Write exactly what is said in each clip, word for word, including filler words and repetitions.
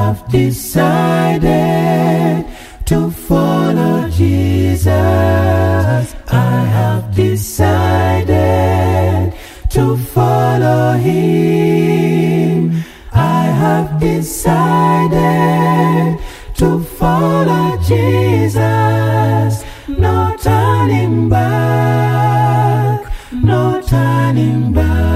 have decided to follow Jesus. I have decided to follow him. I have decided to follow Jesus. No turning back, no turning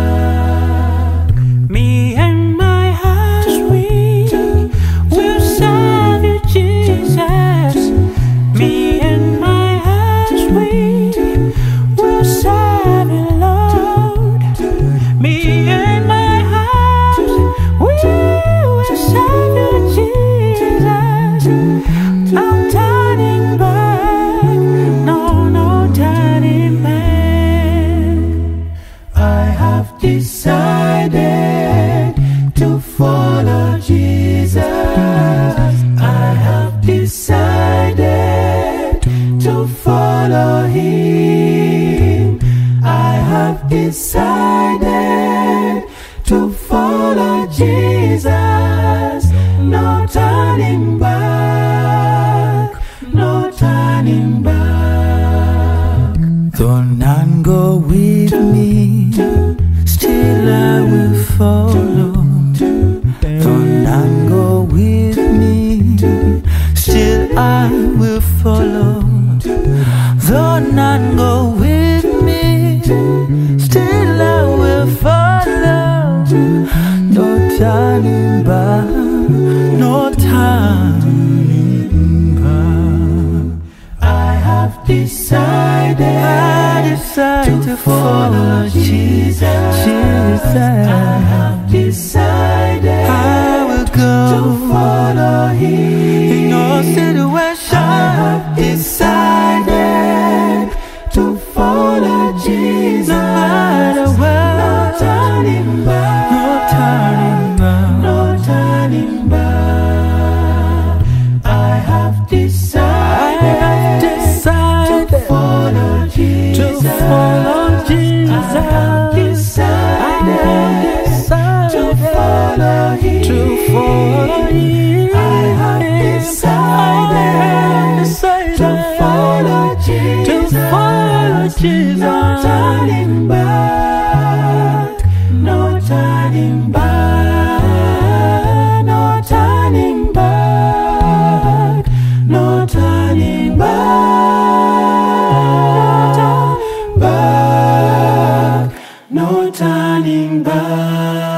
back. Me and my house, we will serve you, Jesus. Me and my house, we will serve you, Lord. Me and my house, we will serve you, Jesus. No turning back, no, no turning back. I have decided to follow Jesus. I have decided to follow him. I have decided to follow Jesus. No turning back, no turning back. Though none go with me, still I will follow. Though none go with me, still I will follow. Though none go with me, still I will follow. No turning back, no turning back. I have decided, I decide to follow Jesus. Jesus. I have decided I will go to follow him. in all situations. I have decided to follow Jesus. No matter what, No turning back, no turning back. no turning back. I have decided, I have decided to follow Jesus. to follow Jesus. I have decided, to follow him. To follow him. I have decided, to follow Jesus. To follow Jesus. No turning back, no turning back, no turning back, no turning back, back, no turning back.